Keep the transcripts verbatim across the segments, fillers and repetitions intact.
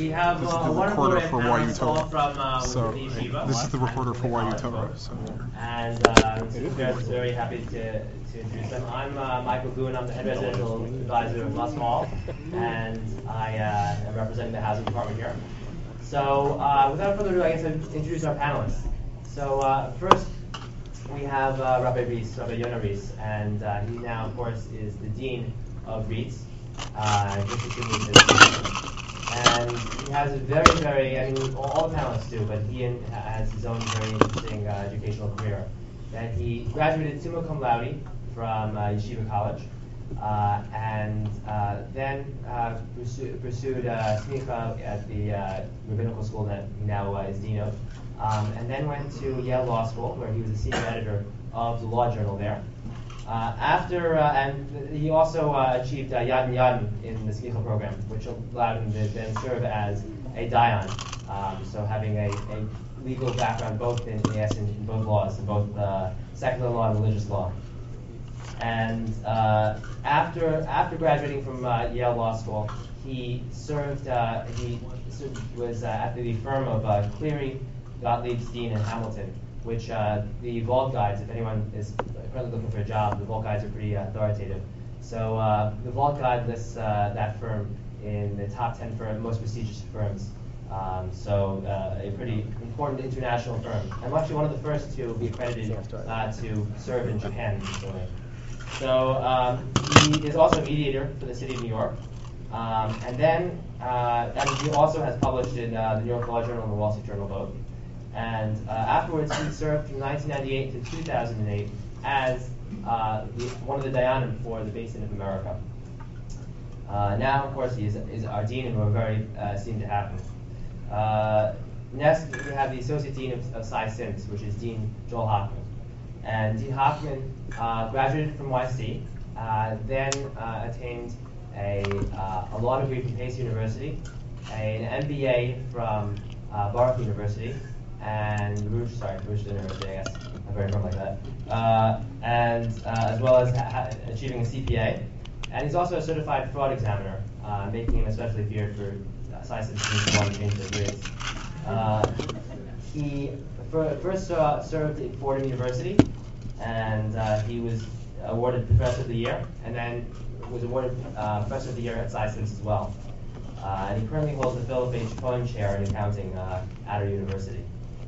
have this uh, is the one recorder important for Y U panelist all Torah. from uh, So the yeshiva. this is the recorder for Y U College, Torah. both. So And uh, I'm very happy to, to introduce them. I'm uh, Michael Goon. I'm the head residential advisor of Lust Mall, and I uh, am representing the housing department here. So uh, without further ado, I guess I'll introduce our panelists. So uh, first, we have uh, Rabbi Rees, Rabbi Yonah Rees, and uh, he now, of course, is the dean of Rees. Uh, and he has a very, very, I mean, all, all the panelists do, but he in, has his own very interesting uh, educational career. That he graduated summa cum laude from uh, Yeshiva College, uh, and uh, then uh, pursued, pursued uh, smicha at the uh, rabbinical school that he now uh, is dean of, um, and then went to Yale Law School, where he was a senior editor of the Law Journal there. Uh, after, uh, and he also uh, achieved uh, Yad Yadin in the smicha program, which allowed him to then serve as a dayan, um, so having a, a legal background both in, yes, in, in both laws, in both uh, secular law and religious law. And uh, after after graduating from uh, Yale Law School, he served. Uh, he was uh, at the firm of uh, Cleary, Gottlieb, Steen, and Hamilton, which uh, the Vault Guides, if anyone is currently looking for a job, the Vault Guides are pretty authoritative. So uh, the Vault Guide lists uh, that firm in the top ten firm, most prestigious firms. Um, so uh, a pretty important international firm. I'm actually one of the first to be accredited uh, to serve in Japan recently. So um, he is also a mediator for the city of New York. Um, and then uh, and he also has published in uh, the New York Law Journal and the Wall Street Journal both. And uh, afterwards he served from nineteen ninety-eight to two thousand eight as uh, the, one of the dayanim for the Basin of America. Uh, now, of course, he is, is our dean, and we're very uh, esteemed to have him. Uh, next, we have the Associate Dean of, of Psi Sims, which is Dean Joel Hochman. And Dean Hochman uh, graduated from Y C, uh, then uh, attained a, uh, a law degree from Pace University, an M B A from uh, Baruch University, and Rouge, sorry, Rouge University, I guess. I'm very from like that. Uh, and uh, as well as ha- ha- achieving a C P A. And he's also a certified fraud examiner, uh, making him especially feared for Psi Sims who want to change their grades. Uh, he for, first uh, served at Fordham University, and uh, he was awarded Professor of the Year, and then was awarded uh, Professor of the Year at Psi Sims as well. Uh, and he currently holds the Philip H. Cohen Chair in Accounting uh, at our university.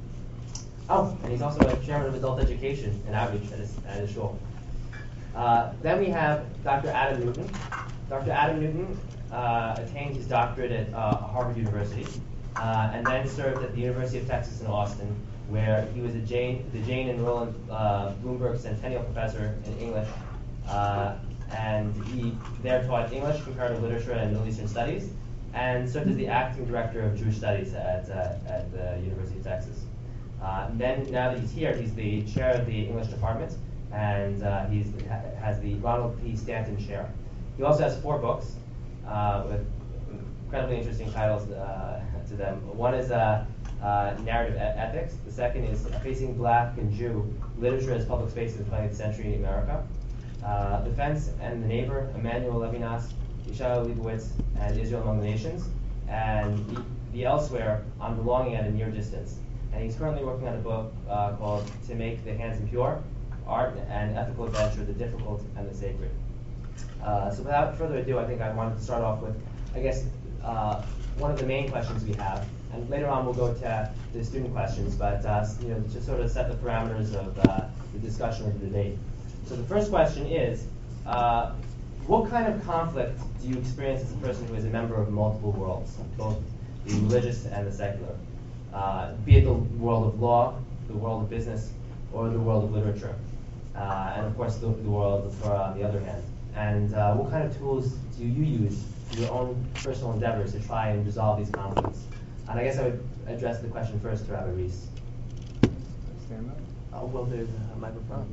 Oh, and he's also a chairman of Adult Education and Outreach at his, at his shul. Uh, then we have Doctor Adam Newton. Doctor Adam Newton uh, attained his doctorate at uh, Harvard University, uh, and then served at the University of Texas in Austin, where he was a Jane, the Jane and Roland uh, Bloomberg Centennial Professor in English, uh, and he there taught English, comparative literature, and Middle Eastern Studies, and served as the acting director of Jewish Studies at uh, at the University of Texas. Uh, then, now that he's here, he's the chair of the English department, and uh, he has the Ronald P. Stanton Chair. He also has four books uh, with incredibly interesting titles uh, to them. One is uh, uh, Narrative e- Ethics. The second is Facing Black and Jew, Literature as Public Space in the twentieth Century in America. Uh, the Fence and the Neighbor, Emmanuel Levinas, Yeshayahu Leibowitz, and Israel Among the Nations. And the, the Elsewhere on Belonging at a Near Distance. And he's currently working on a book uh, called To Make the Hands Impure, Art and Ethical Adventure, the Difficult and the Sacred. Uh, so without further ado, I think I wanted to start off with, I guess, uh, one of the main questions we have, and later on we'll go to the student questions, but uh, you know, to sort of set the parameters of uh, the discussion or the debate. So the first question is, uh, what kind of conflict do you experience as a person who is a member of multiple worlds, both the religious and the secular? Uh, be it the world of law, the world of business, or the world of literature, uh, and of course the, the world of Torah on the other hand. And uh, what kind of tools do you use in your own personal endeavors to try and resolve these conflicts? And I guess I would address the question first to Rabbi Rees. Stand up. Oh, well, there's a microphone.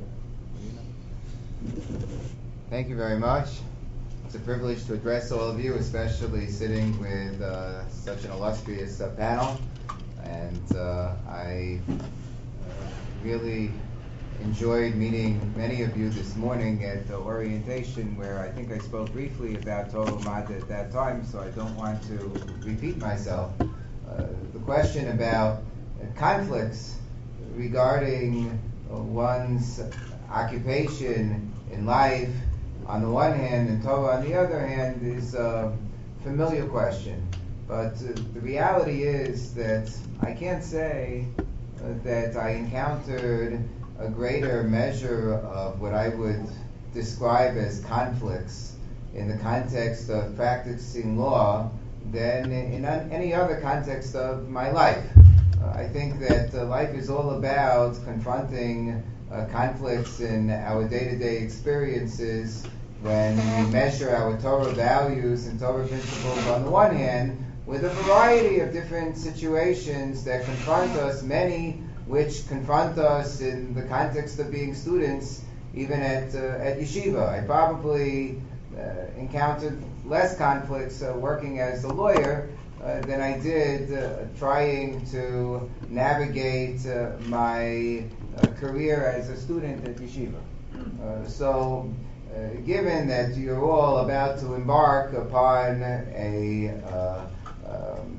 Thank you very much. It's a privilege to address all of you, especially sitting with uh, such an illustrious uh, panel. And uh, I uh, really enjoyed meeting many of you this morning at the orientation, where I think I spoke briefly about Torah U'Madda at that time, so I don't want to repeat myself. Uh, the question about conflicts regarding uh, one's occupation in life on the one hand and Torah on the other hand is a familiar question. But uh, the reality is that I can't say uh, that I encountered a greater measure of what I would describe as conflicts in the context of practicing law than in any other context of my life. Uh, I think that uh, life is all about confronting uh, conflicts in our day-to-day experiences when we measure our Torah values and Torah principles on the one hand with a variety of different situations that confront us, many which confront us in the context of being students, even at uh, at yeshiva. I probably uh, encountered less conflicts uh, working as a lawyer uh, than I did uh, trying to navigate uh, my uh, career as a student at yeshiva. Uh, so, uh, given that you're all about to embark upon a uh, um,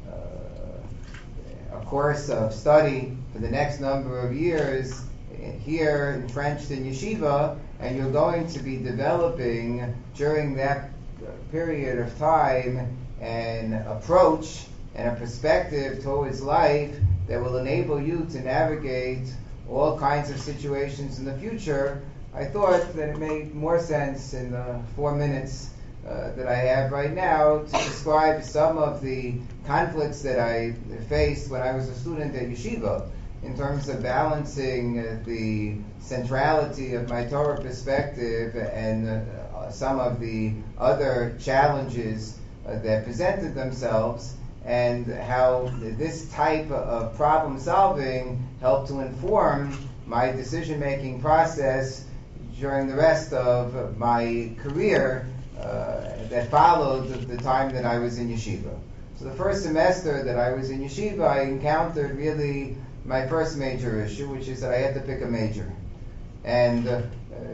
uh, a course of study for the next number of years here entrenched in yeshiva, and you're going to be developing during that period of time an approach and a perspective towards life that will enable you to navigate all kinds of situations in the future, I thought that it made more sense in the four minutes uh, that I have right now to describe some of the conflicts that I faced when I was a student at yeshiva, in terms of balancing uh, the centrality of my Torah perspective and uh, some of the other challenges uh, that presented themselves, and how this type of problem solving helped to inform my decision-making process during the rest of my career uh, that followed the time that I was in yeshiva. So the first semester that I was in yeshiva, I encountered really my first major issue, which is that I had to pick a major. And uh, uh,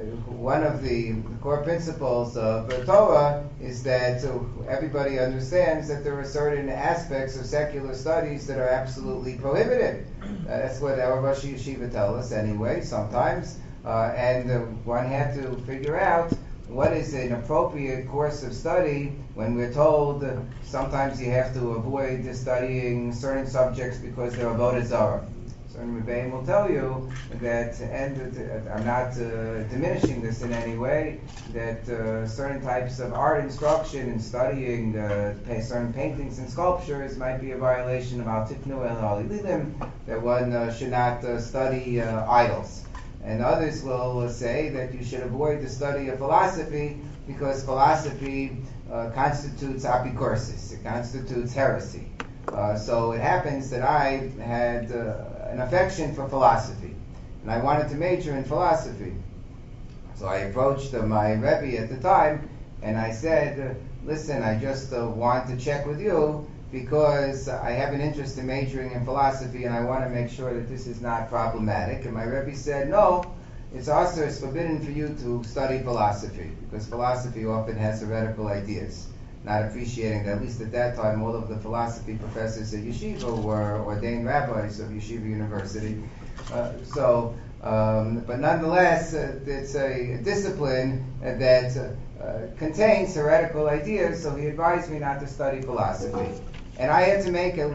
one of the core principles of uh, Torah is that uh, everybody understands that there are certain aspects of secular studies that are absolutely prohibited. Uh, that's what our Rosh Yeshiva tell us anyway, sometimes. Uh, and uh, one had to figure out what is an appropriate course of study when we're told uh, sometimes you have to avoid studying certain subjects because they're avodah zarah. Certain Rebbeim will tell you that, and uh, I'm not uh, diminishing this in any way, that uh, certain types of art instruction and studying uh, certain paintings and sculptures might be a violation of Al Tiknu El Halilim, that one uh, should not uh, study uh, idols. And others will uh, say that you should avoid the study of philosophy because philosophy uh, constitutes apikorsis, it constitutes heresy. Uh, so it happens that I had uh, an affection for philosophy, and I wanted to major in philosophy. So I approached uh, my Rebbe at the time, and I said, uh, listen, I just uh, want to check with you because I have an interest in majoring in philosophy, and I want to make sure that this is not problematic. And my Rebbe said, no, it's also it's forbidden for you to study philosophy, because philosophy often has heretical ideas. Not appreciating that at least at that time all of the philosophy professors at yeshiva were ordained rabbis of Yeshiva University. Uh, so, um, but nonetheless, uh, it's a discipline uh, that uh, uh, contains heretical ideas, so he advised me not to study philosophy. And I had to make a,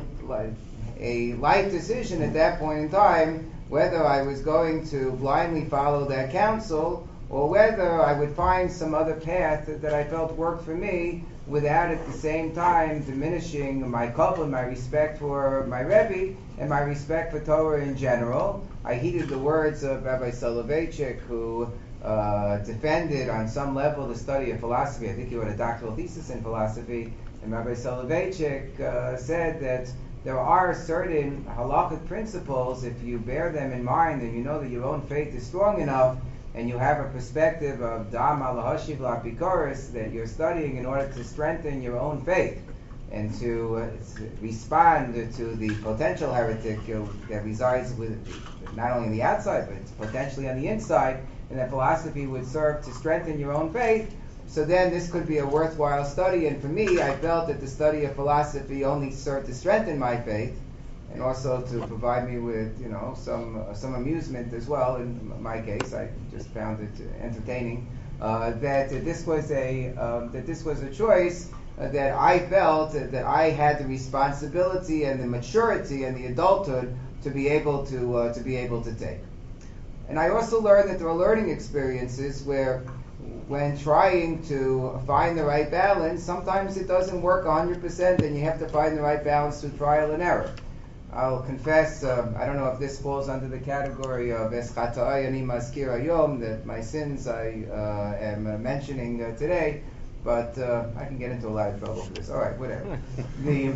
a life decision at that point in time whether I was going to blindly follow that counsel or whether I would find some other path that, that I felt worked for me without at the same time diminishing my kavod, my respect for my Rebbe, and my respect for Torah in general. I heeded the words of Rabbi Soloveitchik, who uh, defended on some level the study of philosophy. I think he wrote a doctoral thesis in philosophy, and Rabbi Soloveitchik uh, said that there are certain halakhic principles, if you bear them in mind and you know that your own faith is strong enough, and you have a perspective of Dam al Hashiv L'Apikoris that you're studying in order to strengthen your own faith. and to uh, respond to the potential heretic uh, that resides with not only on the outside but potentially on the inside, and that philosophy would serve to strengthen your own faith. So then this could be a worthwhile study, and for me, I felt that the study of philosophy only served to strengthen my faith, and also to provide me with, you know, some uh, some amusement as well. In my case, I just found it entertaining. Uh, that uh, this was a um, that this was a choice uh, that I felt uh, that I had the responsibility and the maturity and the adulthood to be able to uh, to be able to take. And I also learned that there are learning experiences where, when trying to find the right balance, sometimes it doesn't work one hundred percent, and you have to find the right balance through trial and error. I'll confess, uh, I don't know if this falls under the category of Es Chata'ai Ani Mazkir Hayom, that my sins I uh, am uh, mentioning uh, today, but uh, I can get into a lot of trouble for this. All right, whatever. the,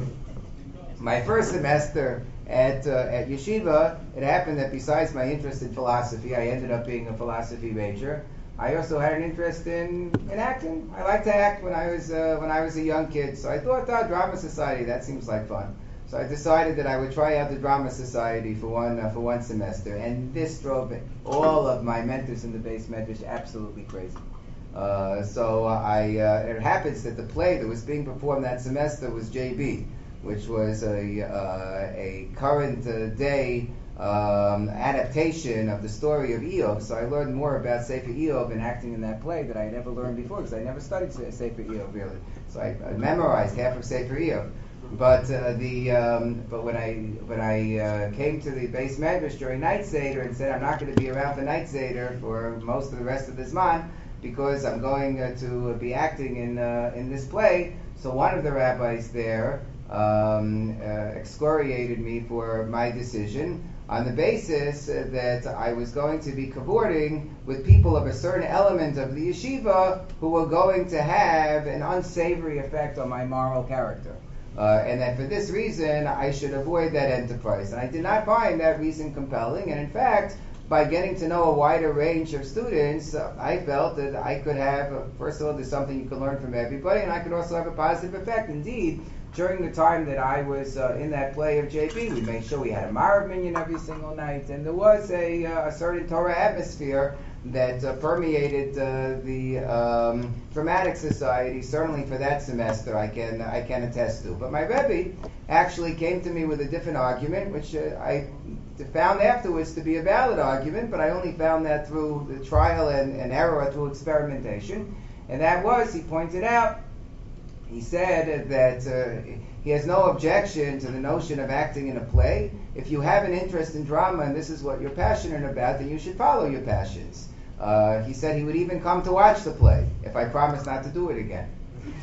my first semester at uh, at yeshiva, it happened that besides my interest in philosophy, I ended up being a philosophy major. I also had an interest in, in acting. I liked to act when I was uh, when I was a young kid, so I thought, oh, drama society, that seems like fun. So I decided that I would try out the drama society for one uh, for one semester, and this drove all of my mentors in the Beis Medrash absolutely crazy. Uh, so I uh, it happens that the play that was being performed that semester was J B, which was a uh, a current uh, day um, adaptation of the story of Eov. So I learned more about Sefer Eov and acting in that play that I had never learned before, because I never studied Sefer Eov really. So I, I memorized half of Sefer Eov. But uh, the um, but when I when I uh, came to the Beis Medrash during Night Seder and said I'm not going to be around for Night Seder for most of the rest of this month because I'm going uh, to be acting in uh, in this play, so one of the rabbis there um, uh, excoriated me for my decision on the basis uh, that I was going to be cavorting with people of a certain element of the yeshiva who were going to have an unsavory effect on my moral character. Uh, and that for this reason, I should avoid that enterprise. And I did not find that reason compelling. And in fact, by getting to know a wider range of students, uh, I felt that I could have, uh, first of all, there's something you can learn from everybody, and I could also have a positive effect. Indeed, during the time that I was uh, in that play of J B, we made sure we had a Marav Minyan every single night, and there was a, uh, a certain Torah atmosphere that uh, permeated uh, the um, dramatic society, certainly for that semester, I can I can attest to. But my Rebbe actually came to me with a different argument, which uh, I found afterwards to be a valid argument, but I only found that through the trial and, and error, through experimentation. And that was, he pointed out, he said that uh, he has no objection to the notion of acting in a play. If you have an interest in drama and this is what you're passionate about, then you should follow your passions. Uh, he said he would even come to watch the play if I promised not to do it again.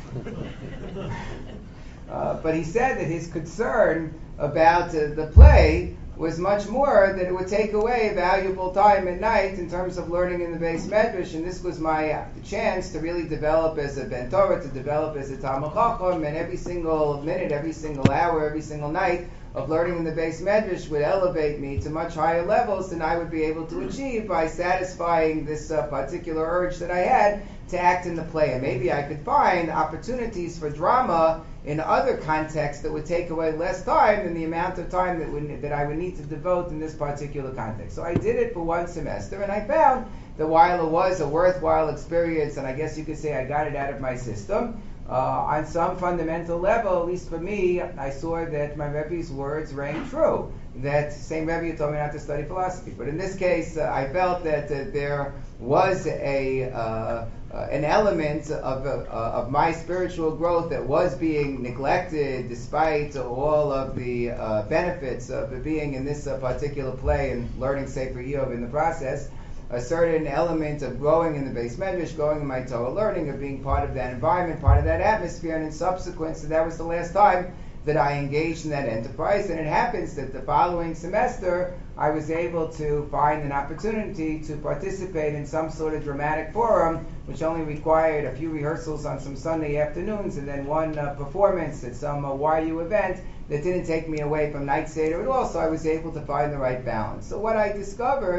uh, but he said that his concern about uh, the play was much more that it would take away valuable time at night in terms of learning in the Beis Medrash, and this was my chance to really develop as a Ben Torah, to develop as a Talmid Chacham, and every single minute, every single hour, every single night of learning in the Beis Medrash would elevate me to much higher levels than I would be able to achieve by satisfying this uh, particular urge that I had to act in the play. And maybe I could find opportunities for drama in other contexts that would take away less time than the amount of time that would, that I would need to devote in this particular context. So I did it for one semester, and I found that while it was a worthwhile experience, and I guess you could say I got it out of my system, uh, on some fundamental level, at least for me, I saw that my Rebbe's words rang true. That same Rebbe told me not to study philosophy. But in this case, uh, I felt that uh, there was a uh, uh, an element of uh, of my spiritual growth that was being neglected, despite all of the uh, benefits of being in this uh, particular play and learning Sefer Eov in the process. A certain element of growing in the Beis Medrash, growing in my Torah learning, of being part of that environment, part of that atmosphere, and in subsequence, so that was the last time that I engaged in that enterprise. And it happens that the following semester, I was able to find an opportunity to participate in some sort of dramatic forum, which only required a few rehearsals on some Sunday afternoons, and then one uh, performance at some uh, Y U event that didn't take me away from Night Seder at all, so I was able to find the right balance. So what I discovered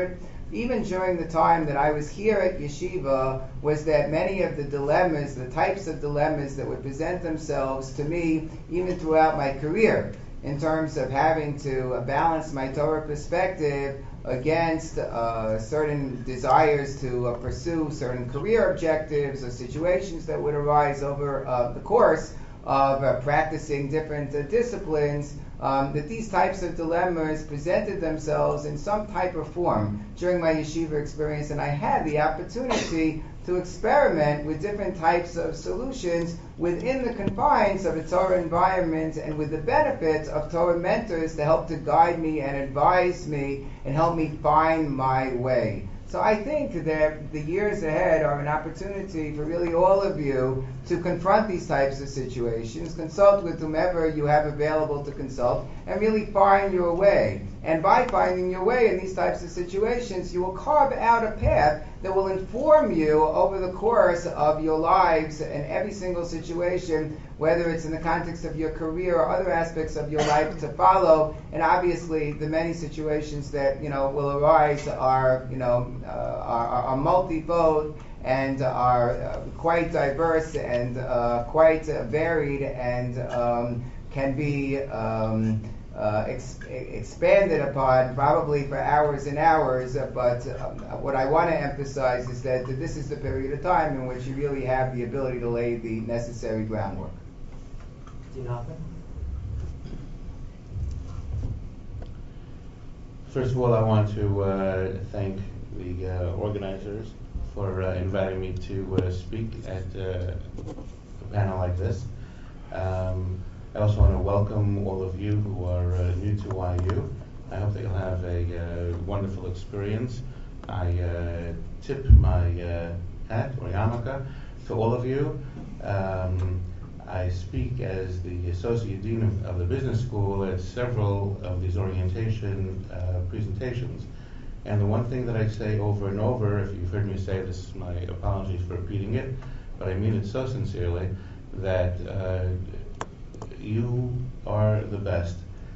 even during the time that I was here at yeshiva, was that many of the dilemmas, the types of dilemmas that would present themselves to me even throughout my career, in terms of having to balance my Torah perspective against uh, certain desires to uh, pursue certain career objectives or situations that would arise over uh, the course of uh, practicing different uh, disciplines, um, that these types of dilemmas presented themselves in some type of form during my yeshiva experience, and I had the opportunity to experiment with different types of solutions within the confines of a Torah environment and with the benefits of Torah mentors to help to guide me and advise me and help me find my way. So I think that the years ahead are an opportunity for really all of you to confront these types of situations, consult with whomever you have available to consult, and really find your way. And by finding your way in these types of situations, you will carve out a path that will inform you over the course of your lives in every single situation, whether it's in the context of your career or other aspects of your life to follow. And obviously, the many situations that you know will arise are you know uh, are, are multifold and are uh, quite diverse and uh, quite uh, varied and um, can be um, uh, ex- expanded upon probably for hours and hours. Uh, but um, what I want to emphasize is that this is the period of time in which you really have the ability to lay the necessary groundwork. First of all, I want to uh, thank the uh, organizers for uh, inviting me to uh, speak at uh, a panel like this. Um, I also want to welcome all of you who are uh, new to Y U. I hope that you'll have a uh, wonderful experience. I uh, tip my uh, hat, or yarmulke, to all of you. Um, I speak as the Associate Dean of, of the Business School at several of these orientation uh, presentations. And the one thing that I say over and over, if you've heard me say this, my apologies for repeating it, but I mean it so sincerely, that uh, you are the best.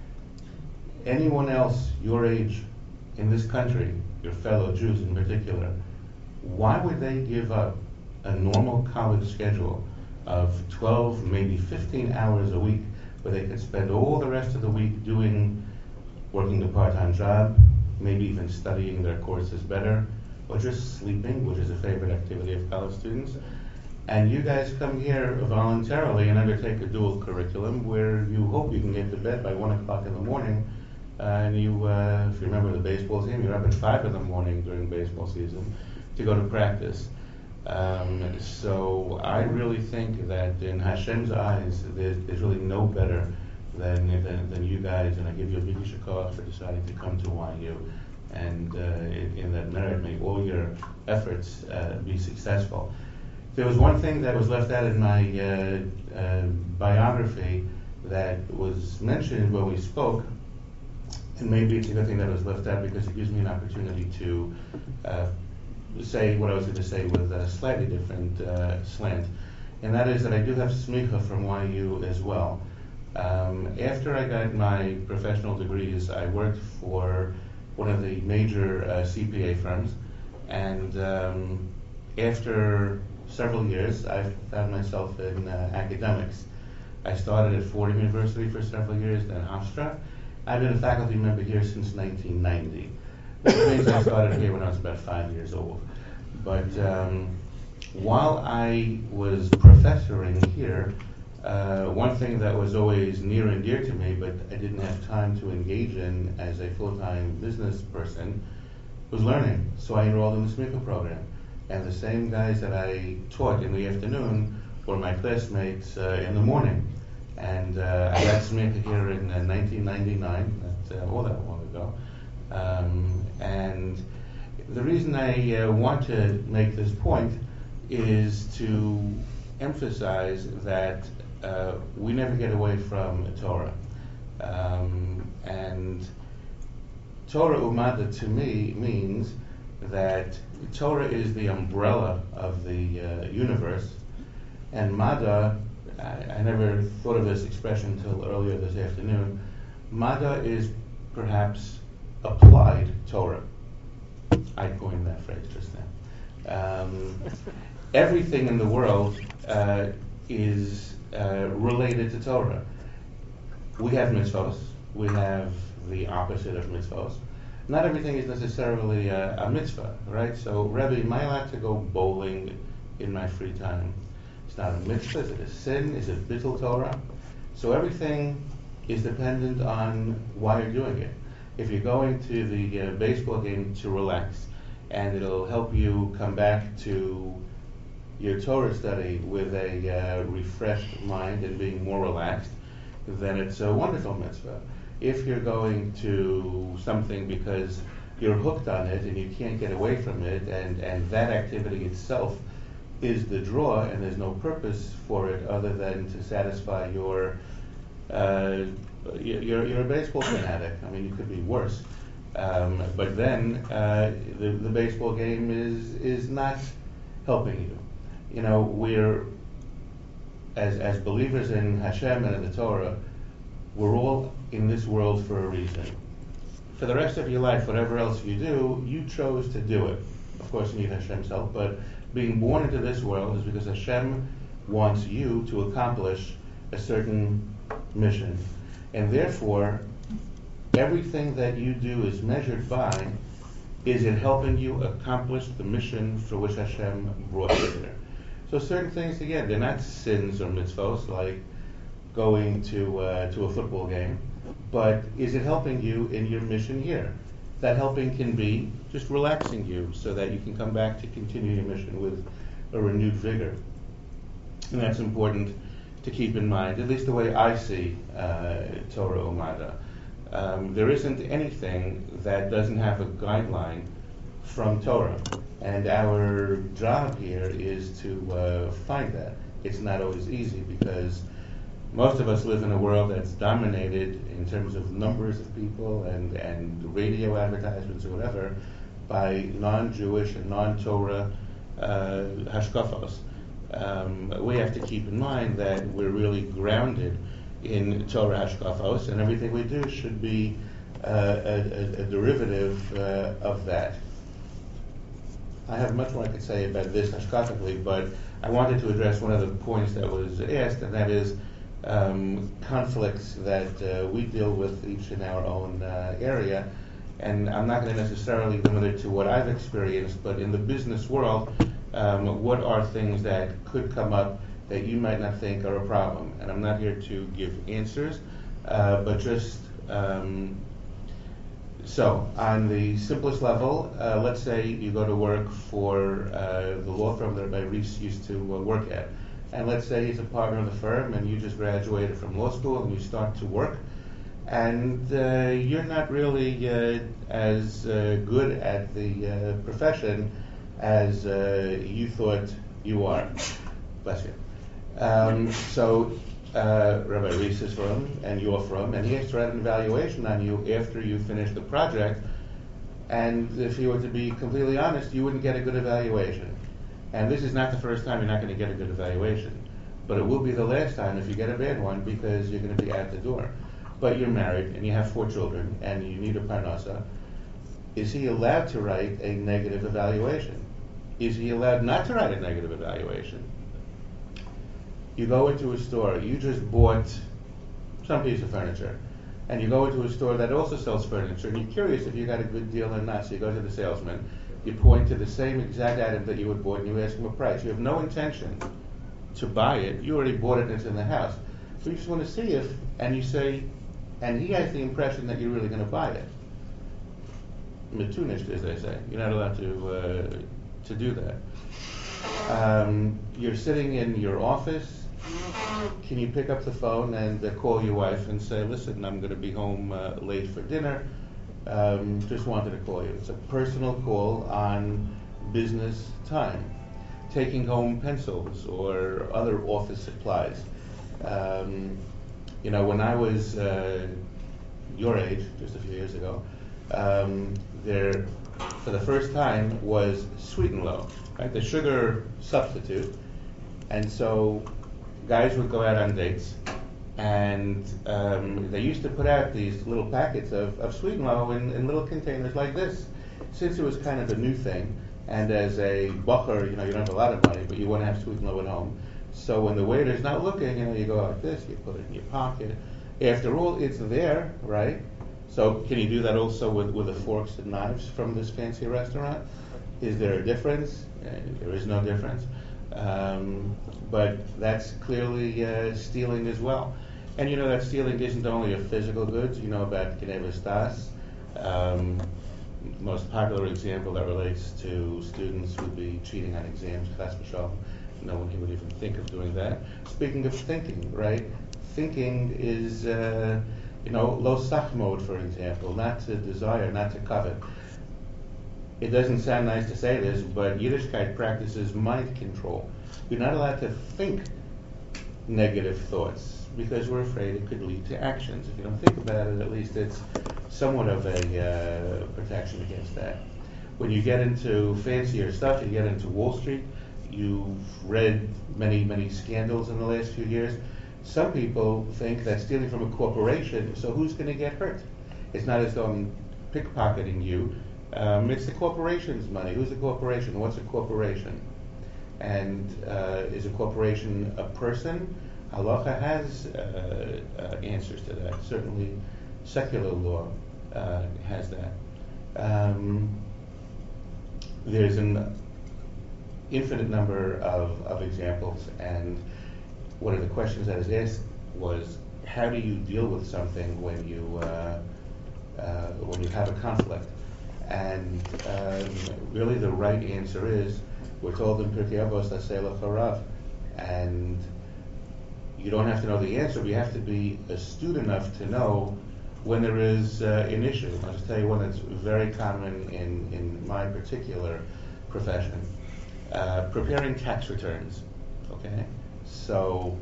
Anyone else your age in this country, your fellow Jews in particular, why would they give up a normal college schedule of twelve, maybe fifteen hours a week, where they could spend all the rest of the week doing, working a part-time job, maybe even studying their courses better, or just sleeping, which is a favorite activity of college students. And you guys come here voluntarily and undertake a dual curriculum where you hope you can get to bed by one o'clock in the morning. Uh, and you, uh, if you remember the baseball team, you're up at five in the morning during baseball season to go to practice. Um, so I really think that in Hashem's eyes, there's, there's really no better than, than than you guys, and I give you a big shakah for deciding to come to Y U. And uh, in, in that merit, may all your efforts uh, be successful. There was one thing that was left out in my uh, uh, biography that was mentioned when we spoke, and maybe it's a good thing that it was left out because it gives me an opportunity to uh, say what I was going to say with a slightly different uh, slant, and that is that I do have smicha from Y U as well. Um, after I got my professional degrees, I worked for one of the major uh, C P A firms, and um, after several years, I found myself in uh, academics. I started at Fordham University for several years, then Hofstra. I've been a faculty member here since nineteen ninety. Which means I started here when I was about five years old. But um, while I was professoring here, uh, one thing that was always near and dear to me, but I didn't have time to engage in as a full-time business person, was learning. So I enrolled in the smicha program. And the same guys that I taught in the afternoon were my classmates uh, in the morning. And uh, I got smicha here in uh, nineteen ninety-nine, that's uh, all that long ago. Um, and the reason I uh, want to make this point is to emphasize that uh, we never get away from Torah. Um, and Torah Umada to me means that Torah is the umbrella of the uh, universe, and Mada, I, I never thought of this expression until earlier this afternoon, Mada is perhaps applied Torah. I coined that phrase just now. Um, everything in the world uh, is uh, related to Torah. We have mitzvos. We have the opposite of mitzvos. Not everything is necessarily a, a mitzvah, right? So, Rebbe, am I allowed to go bowling in my free time? It's not a mitzvah. Is it a sin? Is it bittul Torah? So everything is dependent on why you're doing it. If you're going to the uh, baseball game to relax, and it'll help you come back to your Torah study with a uh, refreshed mind and being more relaxed, then it's a wonderful mitzvah. If you're going to something because you're hooked on it and you can't get away from it, and, and that activity itself is the draw, and there's no purpose for it other than to satisfy your, uh, you're, you're a baseball fanatic. I mean, you could be worse. Um, but then uh, the, the baseball game is is not helping you. You know, we're, as as believers in Hashem and in the Torah, we're all in this world for a reason. For the rest of your life, whatever else you do, you chose to do it. Of course, you need Hashem's help, but being born into this world is because Hashem wants you to accomplish a certain mission. And therefore, everything that you do is measured by, is it helping you accomplish the mission for which Hashem brought you there? So certain things, again, they're not sins or mitzvos, like going to uh, to a football game, but is it helping you in your mission here? That helping can be just relaxing you so that you can come back to continue your mission with a renewed vigor. And that's important to keep in mind, at least the way I see uh, Torah Umada. Um, there isn't anything that doesn't have a guideline from Torah. And our job here is to uh, find that. It's not always easy because most of us live in a world that's dominated in terms of numbers of people and, and radio advertisements or whatever by non-Jewish and non-Torah uh, hashkafos. Um, we have to keep in mind that we're really grounded in Torah hashkafos, and everything we do should be uh, a, a, a derivative uh, of that. I have much more I could say about this hashkafically, but I wanted to address one of the points that was asked, and that is um, conflicts that uh, we deal with each in our own uh, area. And I'm not going to necessarily limit it to what I've experienced, but in the business world, um, what are things that could come up that you might not think are a problem? And I'm not here to give answers, uh, but just um, so on the simplest level, uh, let's say you go to work for uh, the law firm that Rabbi Reese used to uh, work at, and let's say he's a partner of the firm, and you just graduated from law school and you start to work, and uh, you're not really uh, as uh, good at the uh, profession as uh, you thought you are. Bless you. Um, so uh, Rabbi Reese is from, and you're from, and he has to write an evaluation on you after you finish the project. And if you were to be completely honest, you wouldn't get a good evaluation. And this is not the first time you're not going to get a good evaluation. But it will be the last time if you get a bad one, because you're going to be out the door. But you're married, and you have four children, and you need a parnasa. Is he allowed to write a negative evaluation? Is he allowed not to write a negative evaluation? You go into a store, you just bought some piece of furniture, and you go into a store that also sells furniture, and you're curious if you got a good deal or not, so you go to the salesman, you point to the same exact item that you had bought, and you ask him a price. You have no intention to buy it. You already bought it, and it's in the house. So you just want to see if, and you say, and he has the impression that you're really going to buy it. Metunish, as they say. You're not allowed to uh, to do that. Um, you're sitting in your office. Can you pick up the phone and uh, call your wife and say, listen, I'm going to be home uh, late for dinner. Um, just wanted to call you. It's a personal call on business time. Taking home pencils or other office supplies. Um, you know, when I was uh, your age, just a few years ago, um, there, for the first time, was Sweet and Low, right? The sugar substitute. And so guys would go out on dates, and um, they used to put out these little packets of, of Sweet and Low in, in little containers like this. since it was kind of a new thing, and as a bacher, you know, you don't have a lot of money, but you want to have sweet and low at home. So when the waiter's not looking, you know, you go like this, you put it in your pocket. After all, it's there, right? So can you do that also with, with the forks and knives from this fancy restaurant? Is there a difference? Uh, there is no difference. Um, but that's clearly uh, stealing as well. And you know that stealing isn't only of physical goods. You know about Gneva Stas. Um, most popular example that relates to students would be cheating on exams. Chas v'shalom. No one would even think of doing that. Speaking of thinking, right? Thinking is, uh, you know, lo sachmod, for example, not to desire, not to covet. It doesn't sound nice to say this, but Yiddishkeit practices mind control. You're not allowed to think negative thoughts because we're afraid it could lead to actions. If you don't think about it, at least it's somewhat of a uh, protection against that. When you get into fancier stuff, you get into Wall Street, you've read many, many scandals in the last few years. Some people think that stealing from a corporation, so who's going to get hurt? It's not as though I'm pickpocketing you. Um, it's the corporation's money. Who's a corporation? What's a corporation? And uh, is a corporation a person? Halacha has uh, uh, answers to that. Certainly, secular law uh, has that. Um, there's an infinite number of, of examples, and one of the questions that was asked was, how do you deal with something when you uh, uh, when you have a conflict? And um, really, the right answer is, we're told in Pirkei Avos, "Aseh l'charav," and you don't have to know the answer, but you have to be astute enough to know when there is uh, an issue. I'll just tell you one that's very common in, in my particular profession. Uh, preparing tax returns, okay? So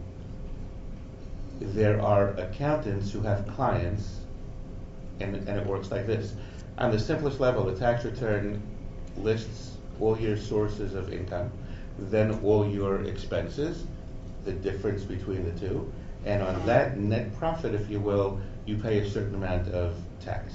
there are accountants who have clients, and, and it works like this. On the simplest level, the tax return lists all your sources of income, then all your expenses, the difference between the two, and on that net profit, if you will, you pay a certain amount of tax.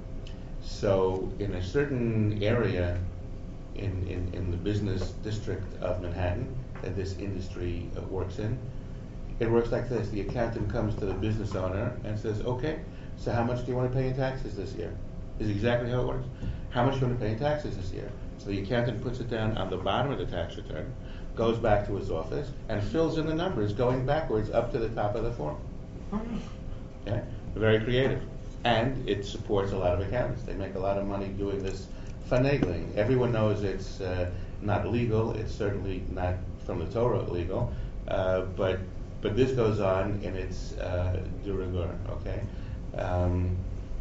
So in a certain area in, in, in the business district of Manhattan that this industry uh, works in, it works like this. The accountant comes to the business owner and says, okay, so how much do you want to pay in taxes this year? This is exactly how it works. How much do you want to pay in taxes this year? So the accountant puts it down on the bottom of the tax return, goes back to his office, and fills in the numbers going backwards up to the top of the form. Okay? Very creative. And it supports a lot of accountants. They make a lot of money doing this finagling. Everyone knows it's uh, not legal. It's certainly not from the Torah legal. Uh, but but this goes on, and it's uh, de rigueur, okay? Um,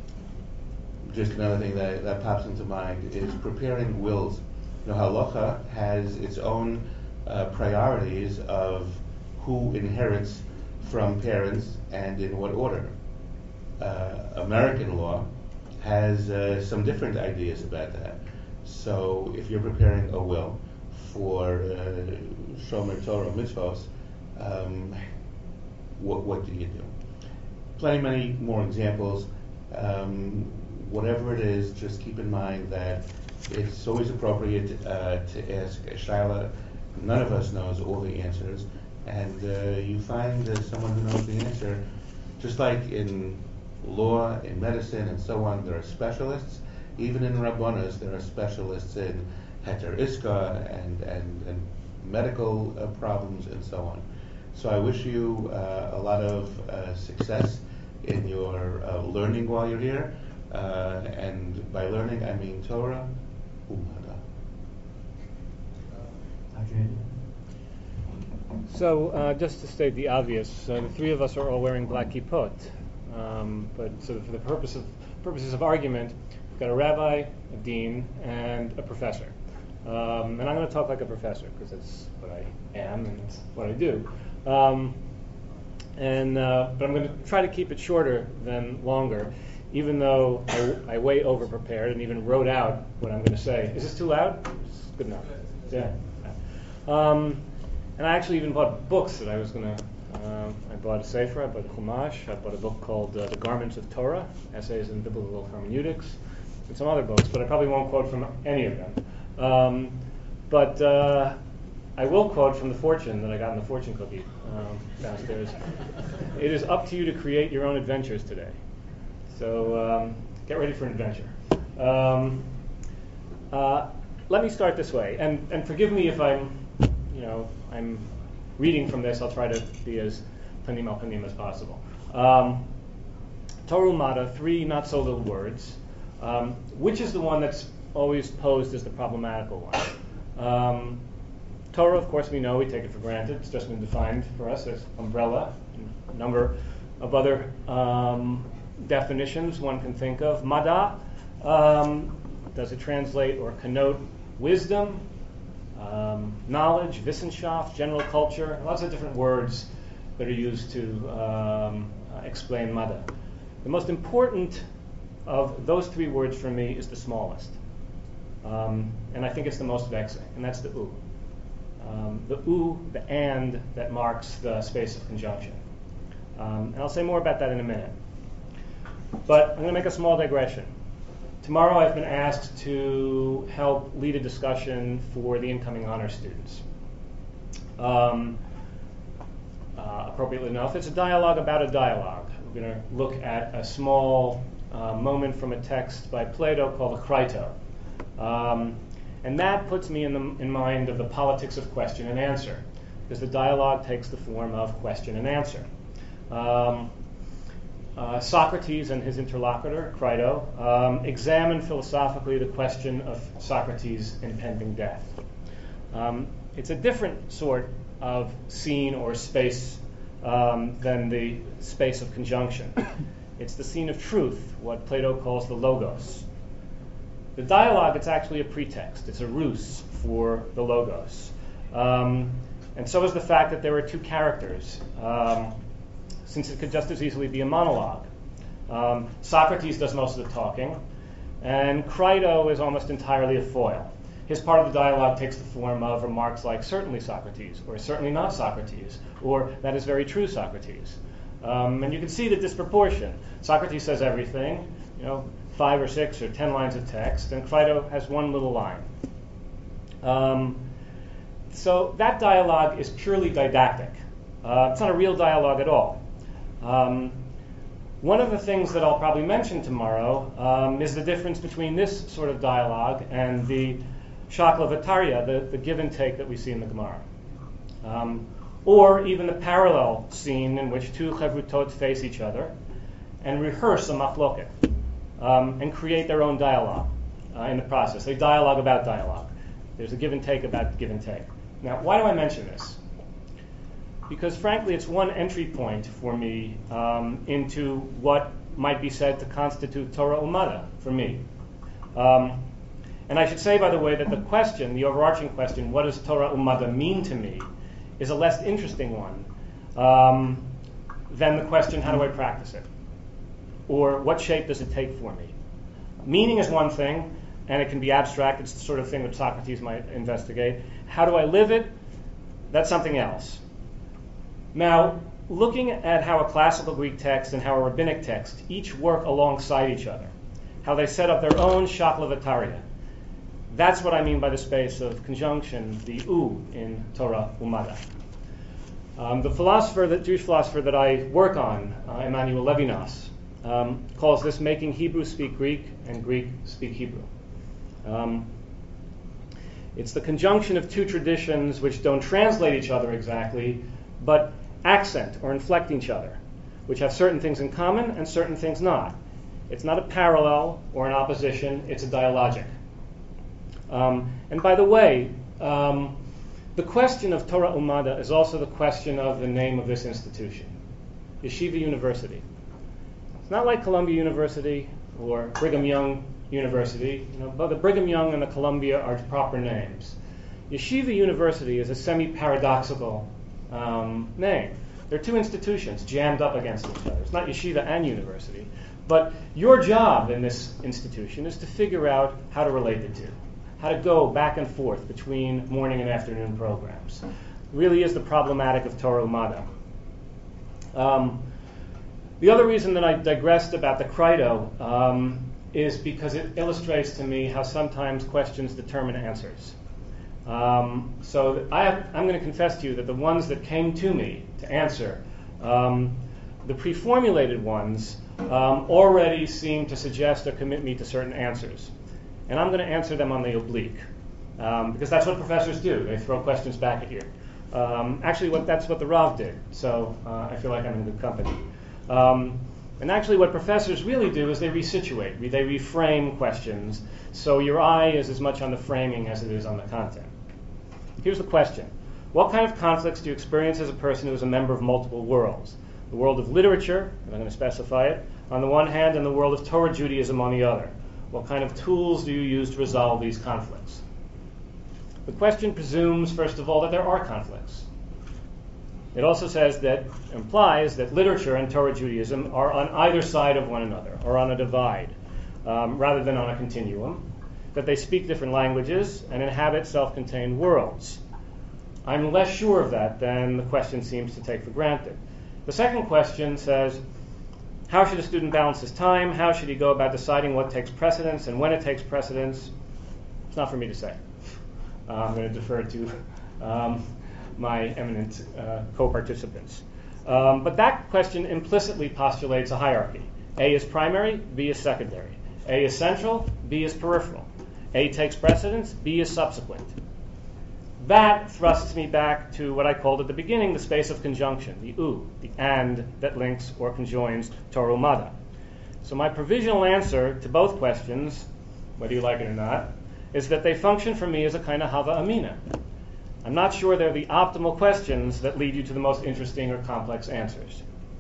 just another thing that, that pops into mind is preparing wills. You know, halacha has its own uh, priorities of who inherits from parents and in what order. Uh, American law has uh, some different ideas about that. So if you're preparing a will for uh, Shomer Torah mitzvos, um, what, what do you do? Plenty many more examples. Um, whatever it is, just keep in mind that it's always appropriate uh, to ask a shaila. None of us knows all the answers, and uh, you find uh, someone who knows the answer. Just like in law, in medicine, and so on, there are specialists. Even in Rabbanos, there are specialists in heter iska and, and, and medical uh, problems and so on. So I wish you uh, a lot of uh, success in your uh, learning while you're here. Uh, and by learning, I mean Torah, Umhada. So, uh, just to state the obvious, uh, the three of us are all wearing black kippot. Um, but so for the purpose of purposes of argument, we've got a rabbi, a dean, and a professor. Um, and I'm going to talk like a professor because that's what I am and it's what I do. Um, and uh, but I'm going to try to keep it shorter than longer, even though I, I way over prepared and even wrote out what I'm going to say. Is this too loud? It's good enough. Yeah. Um, and I actually even bought books that I was going to. Uh, I bought a Sefer, I bought a Chumash, I bought a book called uh, The Garments of Torah, Essays in Biblical Hermeneutics, and some other books, but I probably won't quote from any of them. Um, but uh, I will quote from the fortune that I got in the fortune cookie um, downstairs. It is up to you to create your own adventures today. So um, get ready for an adventure. Um, uh, let me start this way, and, and forgive me if I'm, you know, I'm reading from this. I'll try to be as panim al panim as possible. Um, Torah Umada, three not so little words. Um, which is the one that's always posed as the problematical one? Um, Torah, of course, we know, we take it for granted. It's just been defined for us as umbrella. A number of other um, definitions one can think of. Mada, um, does it translate or connote wisdom, um, knowledge, Wissenschaft, general culture? Lots of different words that are used to um, uh, explain Mada. The most important of those three words for me is the smallest. Um, and I think it's the most vexing, and that's the u. Um, the u, the and, that marks the space of conjunction. Um, and I'll say more about that in a minute. But I'm going to make a small digression. Tomorrow I've been asked to help lead a discussion for the incoming honor students. Um, uh, appropriately enough, it's a dialogue about a dialogue. We're going to look at a small uh, moment from a text by Plato called the Crito. Um, and that puts me in, the, in mind of the politics of question and answer, because the dialogue takes the form of question and answer. Um, uh, Socrates and his interlocutor, Crito, um, examine philosophically the question of Socrates' impending death. Um, it's a different sort of scene or space um, than the space of conjunction. It's the scene of truth, what Plato calls the logos. The dialogue, it's actually a pretext. It's a ruse for the logos. Um, and so is the fact that there are two characters, um, since it could just as easily be a monologue. Um, Socrates does most of the talking, and Crito is almost entirely a foil. His part of the dialogue takes the form of remarks like, certainly Socrates, or certainly not Socrates, or that is very true, Socrates. Um, and you can see the disproportion. Socrates says everything, you know, five or six or ten lines of text, and Crito has one little line. Um, so that dialogue is purely didactic. Uh, it's not a real dialogue at all. Um, one of the things that I'll probably mention tomorrow um, is the difference between this sort of dialogue and the Shaklavattarya, the, the give and take that we see in the Gemara. Um, or even the parallel scene in which two chevrutot face each other and rehearse a machloket. Um, and create their own dialogue uh, in the process. They dialogue about dialogue. There's a give and take about give and take. Now, why do I mention this? Because, frankly, it's one entry point for me um, into what might be said to constitute Torah Umada for me. Um, and I should say, by the way, that the question, the overarching question, what does Torah Umada mean to me, is a less interesting one um, than the question, how do I practice it? Or what shape does it take for me? Meaning is one thing, and it can be abstract. It's the sort of thing that Socrates might investigate. How do I live it? That's something else. Now, looking at how a classical Greek text and how a rabbinic text each work alongside each other, how they set up their own Shaklavattarya, that's what I mean by the space of conjunction, the U in Torah Umada. Um, the philosopher, the Jewish philosopher that I work on, uh, Emmanuel Levinas, Um, calls this making Hebrew speak Greek and Greek speak Hebrew. Um, it's the conjunction of two traditions which don't translate each other exactly, but accent or inflect each other, which have certain things in common and certain things not. It's not a parallel or an opposition, it's a dialogic. Um, and by the way, um, the question of Torah Umada is also the question of the name of this institution, Yeshiva University. It's not like Columbia University or Brigham Young University. You know, both the Brigham Young and the Columbia are proper names. Yeshiva University is a semi-paradoxical um, name. There are two institutions jammed up against each other. It's not yeshiva and university. But your job in this institution is to figure out how to relate the two, how to go back and forth between morning and afternoon programs. It really is the problematic of Torah Umada. Um, The other reason that I digressed about the Crito um, is because it illustrates to me how sometimes questions determine answers. Um, so I have, I'm going to confess to you that the ones that came to me to answer, um, the pre-formulated ones, um, already seem to suggest or commit me to certain answers. And I'm going to answer them on the oblique, um, because that's what professors do. They throw questions back at you. Um, actually, what, that's what the Rav did, so uh, I feel like I'm in good company. Um, and actually what professors really do is they resituate, they reframe questions, so your eye is as much on the framing as it is on the content. Here's the question. What kind of conflicts do you experience as a person who is a member of multiple worlds? The world of literature, and I'm going to specify it, on the one hand, and the world of Torah Judaism on the other. What kind of tools do you use to resolve these conflicts? The question presumes, first of all, that there are conflicts. It also says that, implies that literature and Torah Judaism are on either side of one another, or on a divide, um, rather than on a continuum, that they speak different languages and inhabit self-contained worlds. I'm less sure of that than the question seems to take for granted. The second question says, how should a student balance his time? How should he go about deciding what takes precedence and when it takes precedence? It's not for me to say. Uh, I'm going to defer to um, my eminent uh, co-participants. Um, but that question implicitly postulates a hierarchy. A is primary, B is secondary. A is central, B is peripheral. A takes precedence, B is subsequent. That thrusts me back to what I called at the beginning the space of conjunction, the U, the and that links or conjoins Torah Umada. So my provisional answer to both questions, whether you like it or not, is that they function for me as a kind of Hava Amina. I'm not sure they're the optimal questions that lead you to the most interesting or complex answers.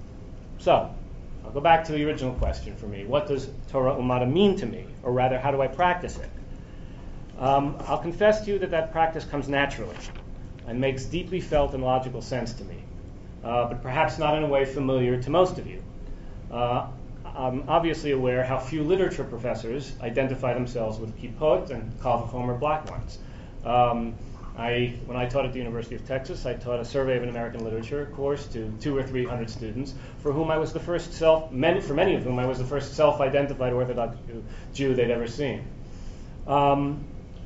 So, I'll go back to the original question for me. What does Torah Umada mean to me? Or rather, how do I practice it? Um, I'll confess to you that that practice comes naturally and makes deeply felt and logical sense to me, uh, but perhaps not in a way familiar to most of you. Uh, I'm obviously aware how few literature professors identify themselves with kippot and kal v'chomer black ones. Um, I, when I taught at the University of Texas, I taught a survey of an American literature course to two or three hundred students, for whom I was the first self, many, for many of whom I was the first self-identified Orthodox Jew they'd ever seen. Um,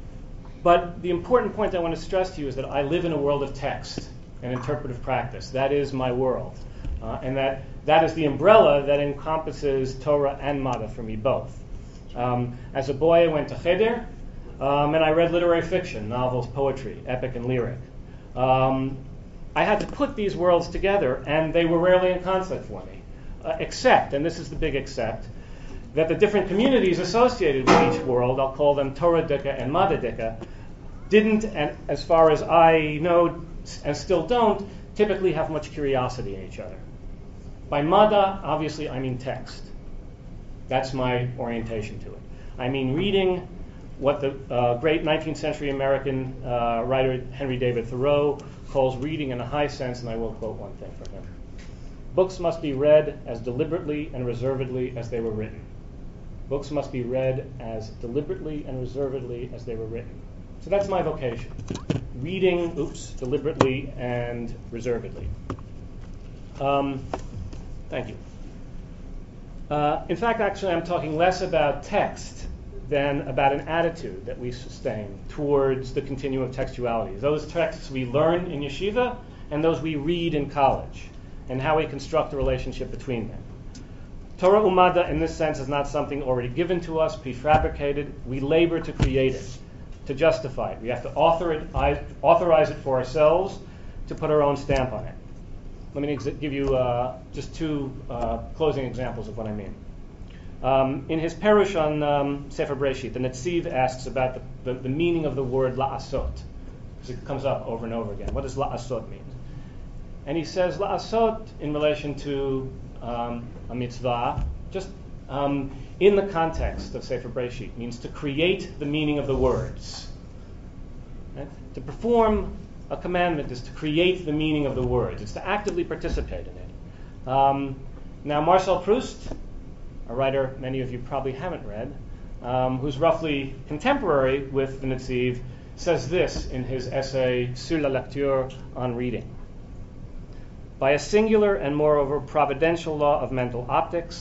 but the important point I want to stress to you is that I live in a world of text and interpretive practice. That is my world, uh, and that that is the umbrella that encompasses Torah and Mada for me both. Um, as a boy, I went to Cheder. Um, and I read literary fiction, novels, poetry, epic and lyric. Um, I had to put these worlds together, and they were rarely in conflict for me. Uh, except, and this is the big except, that the different communities associated with each world, I'll call them Torah Dika and Mada Dika, didn't, and as far as I know and still don't, typically have much curiosity in each other. By Mada, obviously, I mean text. That's my orientation to it. I mean reading what the uh, great nineteenth century American uh, writer Henry David Thoreau calls reading in a high sense, and I will quote one thing from him. Books must be read as deliberately and reservedly as they were written. Books must be read as deliberately and reservedly as they were written. So that's my vocation. Reading, oops, deliberately and reservedly. Um, thank you. Uh, in fact, actually, I'm talking less about text than about an attitude that we sustain towards the continuum of textuality. Those texts we learn in yeshiva and those we read in college, and how we construct a relationship between them. Torah Umada, in this sense, is not something already given to us, prefabricated. We labor to create it, to justify it. We have to author it, authorize it for ourselves, to put our own stamp on it. Let me ex- give you uh, just two uh, closing examples of what I mean. Um, in his Perush on um, Sefer Breshit, the Netziv asks about the, the, the meaning of the word la'asot, because it comes up over and over again. What does la'asot mean? And he says la'asot in relation to um, a mitzvah, just um, in the context of Sefer Breshit, means to create the meaning of the words. Right? To perform a commandment is to create the meaning of the words. It's to actively participate in it. Um, now, Marcel Proust, a writer many of you probably haven't read, um, who's roughly contemporary with the Netziv, says this in his essay Sur la lecture, on reading. By a singular and moreover providential law of mental optics,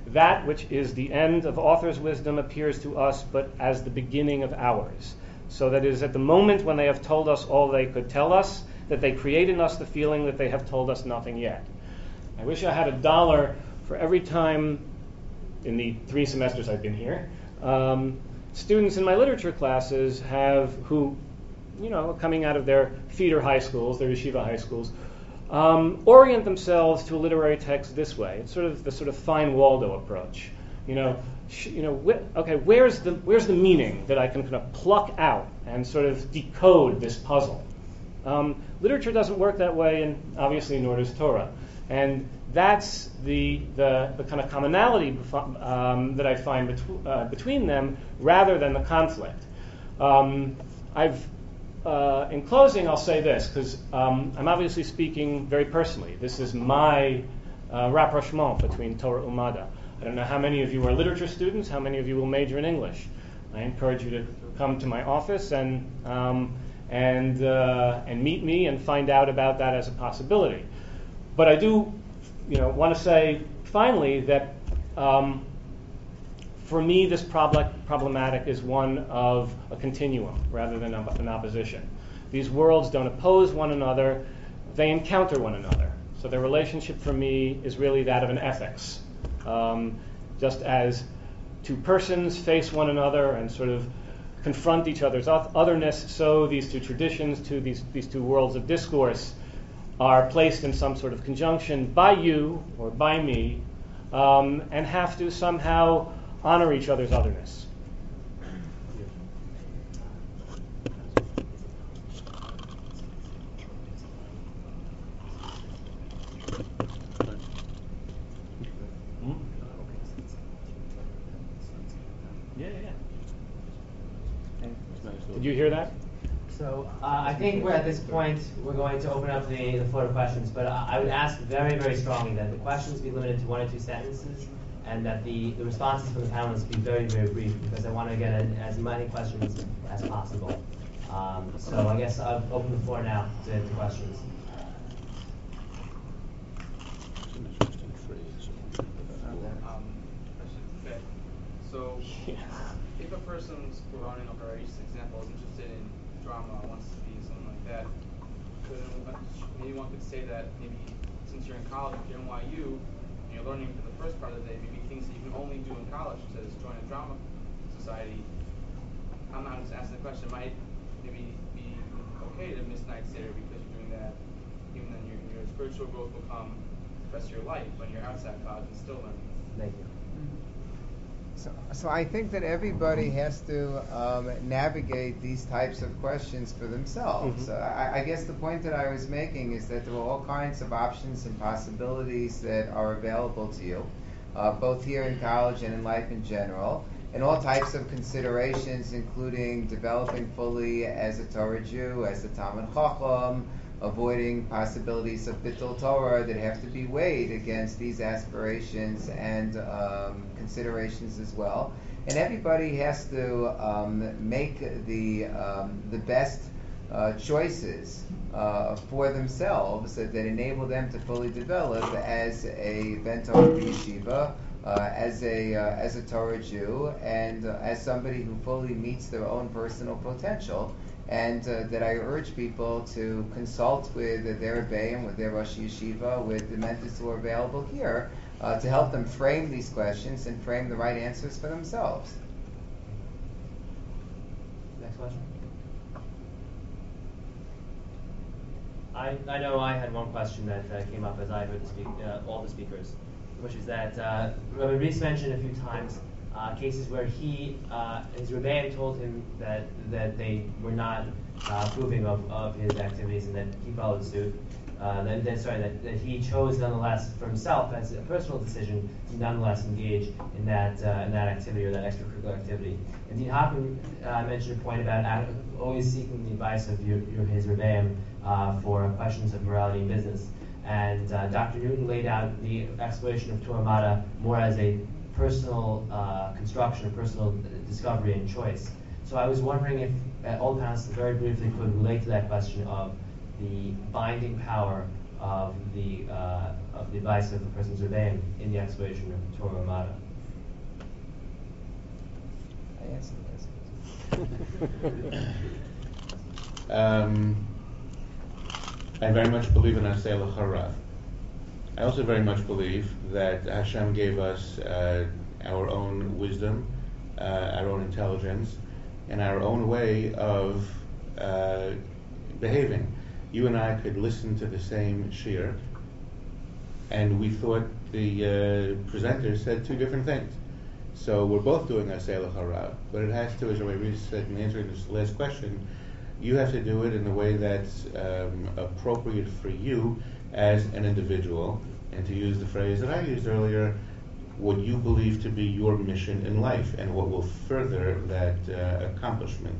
That which is the end of authors' wisdom appears to us but as the beginning of ours. So that it is at the moment when they have told us all they could tell us that they create in us the feeling that they have told us nothing yet. I wish I had a dollar for every time in the three semesters I've been here. Um, students in my literature classes have, who, you know, coming out of their feeder high schools, their yeshiva high schools, um, orient themselves to a literary text this way. It's sort of the sort of fine Waldo approach. You know, sh- you know, wh- okay, where's the where's the meaning that I can kind of pluck out and sort of decode this puzzle? Um, literature doesn't work that way, and obviously nor does Torah. And that's the the, the kind of commonality befo- um, that I find betw- uh, between them, rather than the conflict. Um, I've uh, in closing, I'll say this, because um, I'm obviously speaking very personally. This is my uh, rapprochement between Torah Umada. I don't know how many of you are literature students, how many of you will major in English. I encourage you to come to my office and um, and uh, and meet me and find out about that as a possibility. But I do, you know, want to say finally that um, for me this prob- problematic is one of a continuum rather than an opposition. These worlds don't oppose one another; they encounter one another. So their relationship for me is really that of an ethics. Um, just as two persons face one another and sort of confront each other's otherness, so these two traditions, to these, these two worlds of discourse, are placed in some sort of conjunction by you or by me, um, and have to somehow honor each other's otherness. Yeah, yeah, yeah. Did you hear that? So uh, I think we're at this point, we're going to open up the, the floor to questions, but I, I would ask very, very strongly that the questions be limited to one or two sentences, and that the, the responses from the panelists be very, very brief, because I want to get in as many questions as possible. Um, so I guess I'll open the floor now to, to questions. Um, okay. So, if a person's running up our example is interested in drama, wants to be something like that, could, maybe one could say that maybe since you're in college, if you're in Y U, and you're learning for the first part of the day, maybe things that you can only do in college, such as join a drama society. I'm not just asking the question, might maybe be okay to miss night Seder because you're doing that, even then your, your spiritual growth will come the rest of your life when you're outside college and still learning. Thank you. So, so I think that everybody has to um, navigate these types of questions for themselves. Mm-hmm. Uh, I, I guess the point that I was making is that there are all kinds of options and possibilities that are available to you, uh, both here in college and in life in general, and all types of considerations, including developing fully as a Torah Jew, as a Talmid Chacham, avoiding possibilities of Bittul Torah that have to be weighed against these aspirations and um, considerations as well. And everybody has to um, make the um, the best uh, choices uh, for themselves that, that enable them to fully develop as a Ben Torah Yeshiva, uh, as a uh, as a Torah Jew, and uh, as somebody who fully meets their own personal potential. And uh, that I urge people to consult with their Rebbeim, with their Rosh Yeshiva, with the mentors who are available here, uh, to help them frame these questions and frame the right answers for themselves. Next question. I, I know I had one question that uh, came up as I heard the speak, uh, all the speakers, which is that uh, Rabbi Reese mentioned a few times Uh, cases where he, uh, his rebbeim told him that that they were not uh, approving of, of his activities and that he followed suit. Uh, then, then, sorry, that, that he chose nonetheless for himself as a personal decision to nonetheless engage in that uh, in that activity or that extracurricular activity. And Dean Hoffman uh, mentioned a point about ad- always seeking the advice of your, your his rebbeim uh, for questions of morality in business. And uh, Doctor Newton laid out the exploration of Torah Mada more as a personal uh, construction, personal discovery and choice. So I was wondering if uh, all the panelists very briefly could relate to that question of the binding power of the uh, of the advice of the person's rebbeim in the explanation of Torah U'Mada? I answered this. um, I very much believe in Aseh L'Charav. I also very much believe that Hashem gave us uh, our own wisdom, uh, our own intelligence, and our own way of uh, behaving. You and I could listen to the same shiur, and we thought the uh, presenter said two different things. So we're both doing Aseh L'Charav, but it has to, as Rabbi said in answering this last question, you have to do it in the way that's um, appropriate for you as an individual, and to use the phrase that I used earlier, what you believe to be your mission in life and what will further that uh, accomplishment.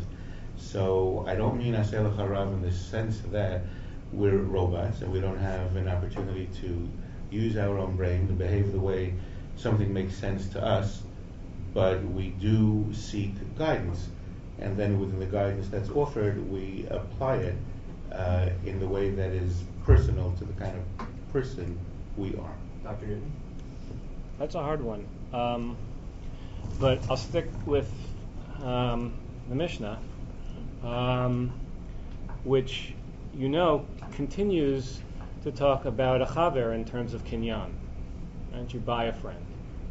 So I don't mean Aseh L'Charav in the sense that we're robots and we don't have an opportunity to use our own brain to behave the way something makes sense to us, but we do seek guidance. And then within the guidance that's offered, we apply it uh, in the way that is personal to the kind of person we are. Doctor Newton? That's a hard one. Um, but I'll stick with um, the Mishnah, um, which, you know, continues to talk about a chaver in terms of kinyan. Right? You buy a friend.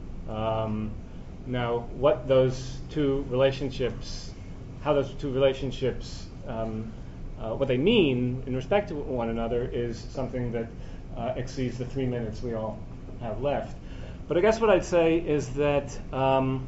Um, now, what those two relationships, how those two relationships, um, uh, what they mean in respect to one another is something that uh, exceeds the three minutes we all have left. But I guess what I'd say is that um,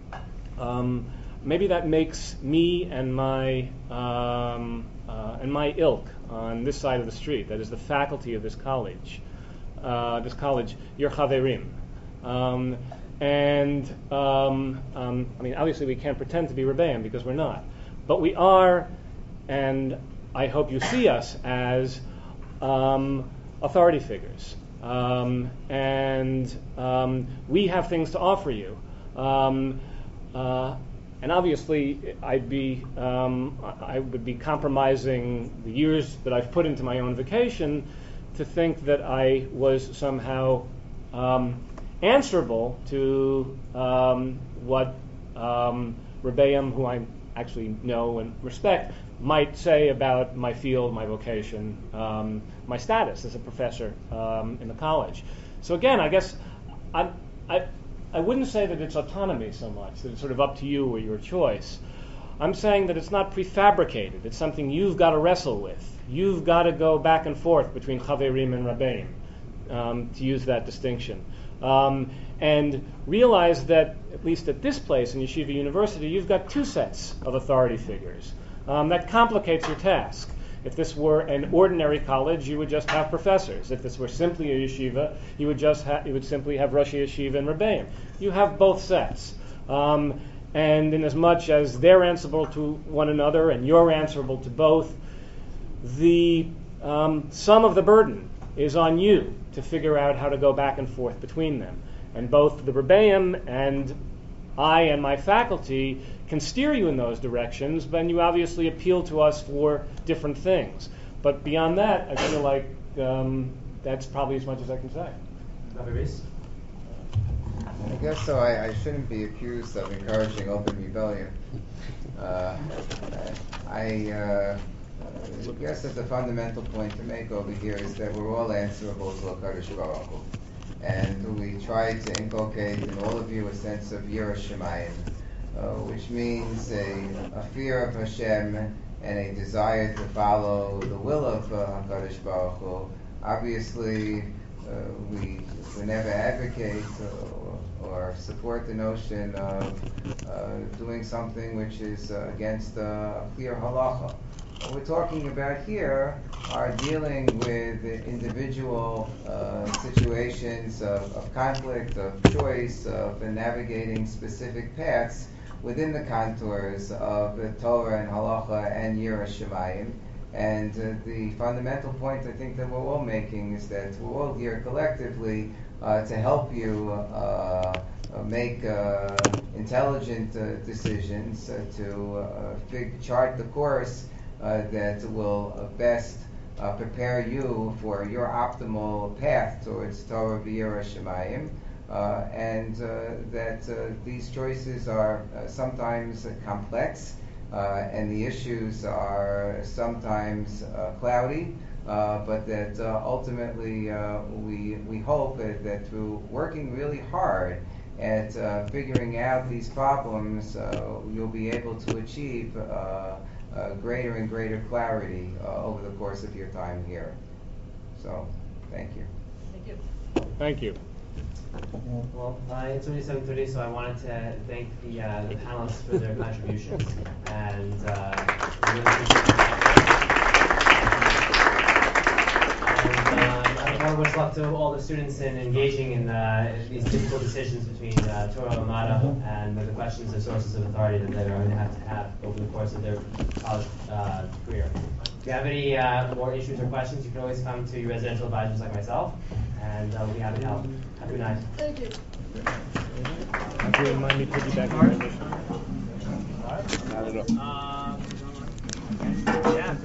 um, maybe that makes me and my um, uh, and my ilk on this side of the street, that is the faculty of this college, uh, this college, your chaverim. Um, and um, um, I mean, obviously, we can't pretend to be rebbeim because we're not, but we are, and I hope you see us as um, authority figures. Um, and um, we have things to offer you. Um, uh, and obviously, I'd be, um, I would be compromising the years that I've put into my own vacation to think that I was somehow um, answerable to um, what um, rebbeim, who I actually know and respect, might say about my field, my vocation, um, my status as a professor um, in the college. So again, I guess I, I I wouldn't say that it's autonomy so much, that it's sort of up to you or your choice. I'm saying that it's not prefabricated. It's something you've got to wrestle with. You've got to go back and forth between chaverim and rabbeim, um, to use that distinction. Um, and realize that, at least at this place in Yeshiva University, you've got two sets of authority figures. Um, that complicates your task. If this were an ordinary college, you would just have professors. If this were simply a yeshiva, you would just ha- you would simply have Rosh Yeshiva and Rebbeim. You have both sets. Um, and in as much as they're answerable to one another and you're answerable to both, the um, sum of the burden is on you to figure out how to go back and forth between them. And both the Rebbeim and I and my faculty can steer you in those directions, but you obviously appeal to us for different things. But beyond that, I feel like um, that's probably as much as I can say. Rabbi Reese? I guess so. I, I shouldn't be accused of encouraging open rebellion. Uh, I uh, I guess that the fundamental point to make over here is that we're all answerable to HaKadosh Baruch Hu. And we try to inculcate in all of you a sense of Yiras Shamayim, uh, which means a, a fear of Hashem and a desire to follow the will of uh, HaKadosh Baruch Hu. Obviously, uh, we, we never advocate or, or support the notion of uh, doing something which is uh, against uh, a clear halacha. What we're talking about here are dealing with individual uh, situations of, of conflict, of choice, of navigating specific paths within the contours of the Torah and Halacha and Yiras Shamayim. And uh, the fundamental point I think that we're all making is that we're all here collectively uh, to help you uh, uh, make uh, intelligent uh, decisions, uh, to uh, fig- chart the course Uh, that will uh, best uh, prepare you for your optimal path towards Torah v'Yirah Shemayim, uh, and uh, that uh, these choices are uh, sometimes complex, uh, and the issues are sometimes uh, cloudy, uh, but that uh, ultimately uh, we we hope that, that through working really hard at uh, figuring out these problems, uh, you'll be able to achieve uh, uh, greater and greater clarity uh, over the course of your time here. So, thank you. Thank you. Thank you. Well, uh, it's only seven thirty, so I wanted to thank the, uh, the panelists for their contributions, and uh, I really appreciate And um, I want to wish luck to all the students in engaging in uh, these difficult decisions between uh, Torah and Amada and the questions of sources of authority that they're going to have to have over the course of their college uh, career. If you have any uh, more issues or questions, you can always come to your residential advisors like myself, and uh, we'll be happy to help. Have a good night. Thank you. Would you remind me to put you back in position? All right. I don't know. Um, yeah.